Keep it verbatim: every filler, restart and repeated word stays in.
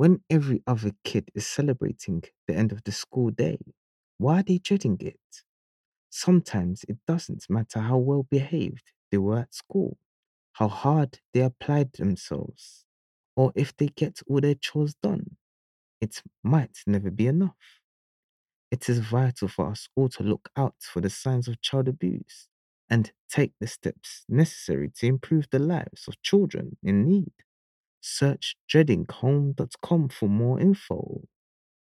When every other kid is celebrating the end of the school day, why are they dreading it? Sometimes it doesn't matter how well behaved they were at school, how hard they applied themselves, or if they get all their chores done. It might never be enough. It is vital for us all to look out for the signs of child abuse and take the steps necessary to improve the lives of children in need. Search dreading home dot com for more info.